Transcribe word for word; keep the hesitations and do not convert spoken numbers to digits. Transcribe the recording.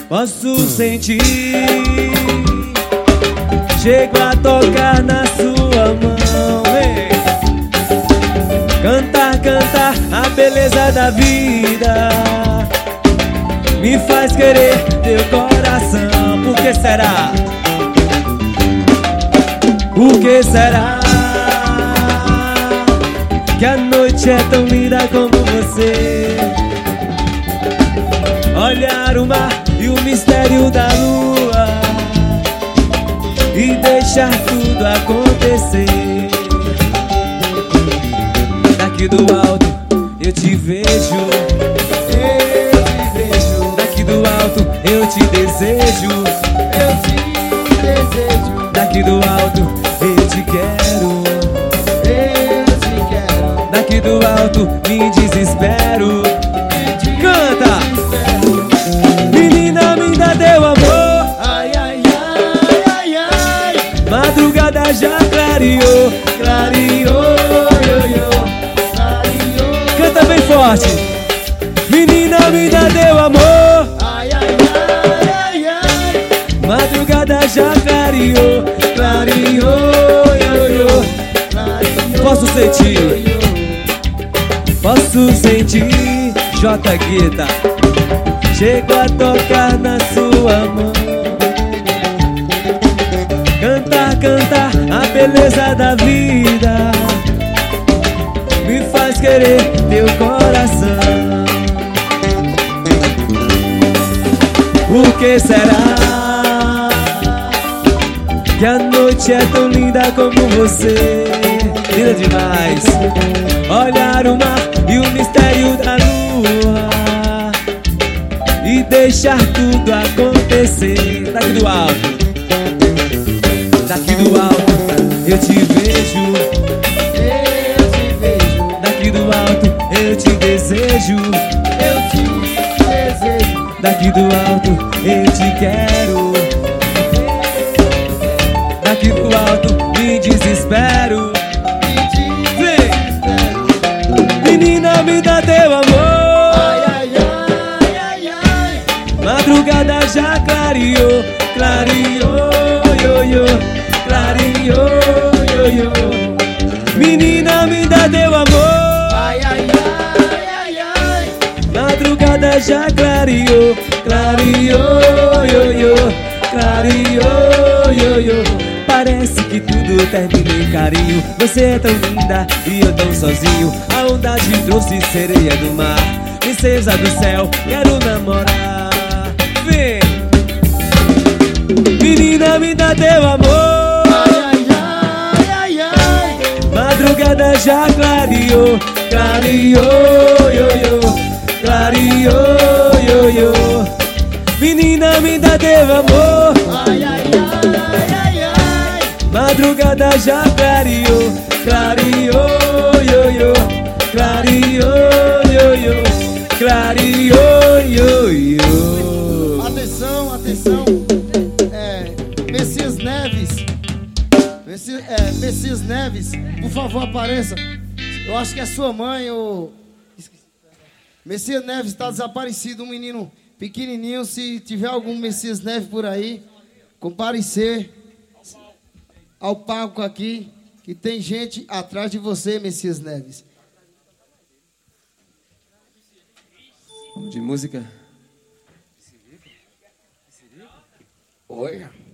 Posso sentir, chego a tocar na sua mão. Ei. Cantar, cantar a beleza da vida me faz querer teu coração. Por que será? Por que será que a noite é tão linda como você? Olhar o mar e o mistério da lua e deixar tudo acontecer. Daqui do alto eu te vejo, eu te vejo. Daqui do alto eu te desejo, eu te desejo. Daqui do alto eu te quero, eu te quero. Daqui do alto me desespero. Canta! Menina, me dá teu amor. Ai, ai, ai, ai, ai. Madrugada já clareou, clareou, yo, yo, clareou. Canta bem forte. Menina, me dá teu amor. Ai, ai, ai, ai, ai. Madrugada já clareou, clareou, yo, yo, clareou. Posso sentir, posso sentir. J. Guita, chego a tocar na sua mão. Cantar, cantar a beleza da vida me faz querer teu coração. Por que será que a noite é tão linda como você? Linda demais. Olhar o mar e o mistério da lua e deixar tudo acontecer. Daqui do alto, daqui do alto eu te vejo, eu te vejo. Daqui do alto eu te desejo, eu te desejo. Daqui do alto eu te quero, daqui do alto me desespero. Menina, me dá teu amor. Ai, ai, ai, ai, ai. Madrugada já clareou, clareou, yo, yo, clareou, yo, yo. Menina, me dá teu amor. Ai, ai, ai, ai, ai. Madrugada já clareou, clareou, yo, yo, clareou, yo, yo. Parece que tudo termina em carinho. Você é tão linda e eu tão sozinho. A onda te trouxe sereia do mar, princesa do céu, quero namorar. Vem! Menina, me dá teu amor. Ai, ai, ai, ai, ai. Madrugada já clareou, clareou, yo, yo, clareou, yo, yo. Menina, me dá teu amor. Ai, ai, ai, ai, ai. Madrugada já clareou, clareou, yo, yo, clareou, yo, yo, clareou, yo, yo. Atenção, atenção. É, Messias Neves. Messias, é, Messias Neves, por favor, apareça. Eu acho que é sua mãe ou... Messias Neves está desaparecido, um menino pequenininho. Se tiver algum Messias Neves por aí, comparecer ao palco aqui, que tem gente atrás de você, Messias Neves. De música. Oi.